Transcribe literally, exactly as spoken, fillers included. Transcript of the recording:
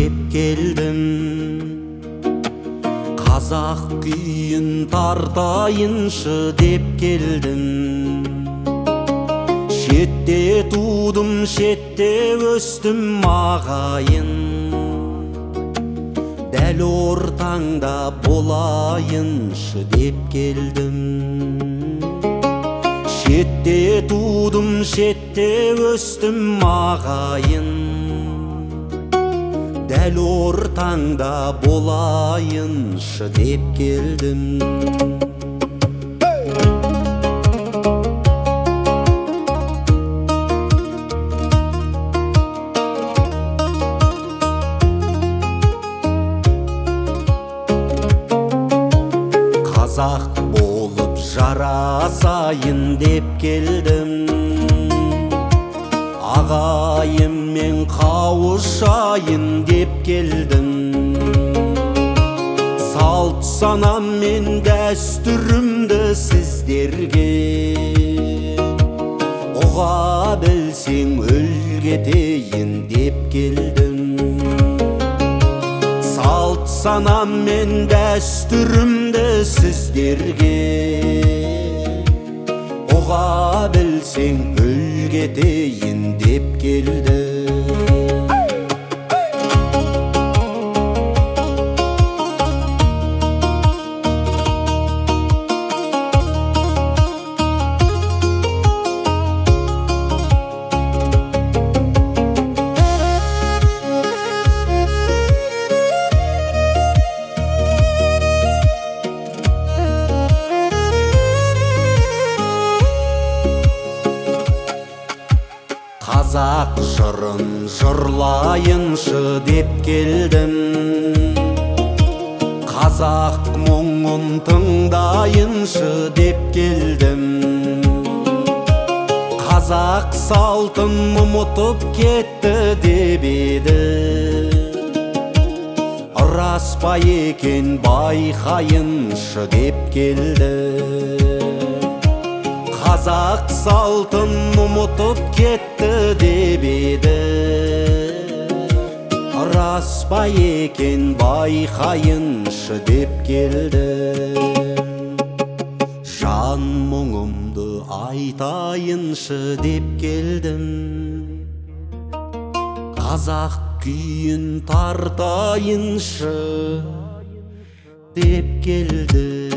деп келдім. Қазақ күйін тартайыншы деп келдім. Шетте тудым, шетте өстім ағайын. Дәл ортаңда болайыншы деп келдім. Шетте тудым, шетте өстім ағайын. Дәл ортаңда болайыншы деп келдім. Қазақ болып жарасайын деп келдім. Ағайыммен қауышайын деп келдім. Салт санам мен дәстүрімді сіздерге ұға білсең үлгетейін деп келдім. Салт санам мен дәстүрімді сіздерге ұға білсең үлгетейін деп келді. Қазақ жырын жырлайыншы деп келдім. Қазақ мұңын тыңдайыншы деп келдім. Қазақ салтын ұмытып кетті деп еді. Рас па екен байқайыншы деп келді. Қазақ салтын ұмытып кетті деп еді. Рас па екен байқайыншы деп келді. Жан мұңымды айтайыншы деп келдім. Қазақ күйін тартайыншы деп келді.